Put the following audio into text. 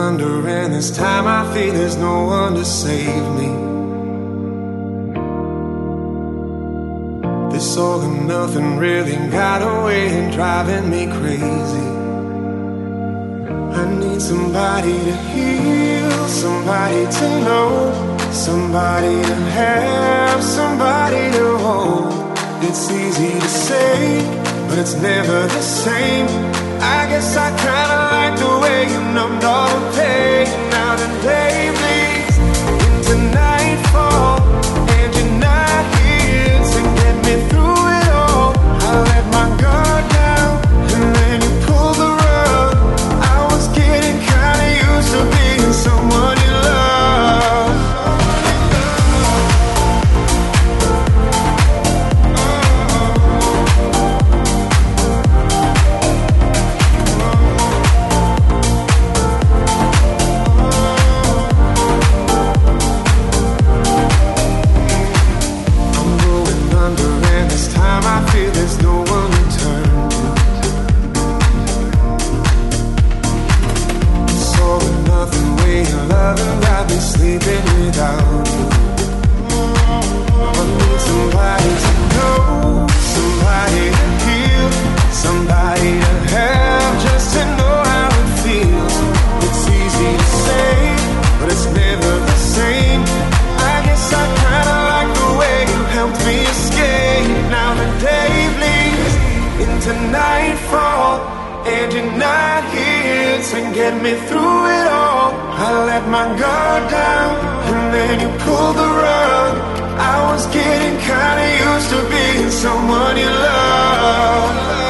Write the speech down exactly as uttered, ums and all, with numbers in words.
under, and this time I feel there's no one to save me. This all and nothing really got away and driving me crazy. I need somebody to heal, somebody to know, somebody to have, somebody to hold. It's easy to say, but it's never the same. I guess I kinda like the way you numbed all the pain. Now the day bleeds into nightfall, and you're not here to get me through it all. I let my guard down, and then you pulled the rug. I was getting kinda used to being someone you love. There's no one to turn to. It's all or nothing way of loving, got me sleeping without you. I need somebody to know, somebody to heal, somebody to have, just to know how it feels. It's easy to say, but it's never the same. I guess I kinda like the way you helped me escape. Now the day into nightfall, and you're not here to get me through it all. I let my guard down, and then you pulled the rug. I was getting kinda used to being someone you love.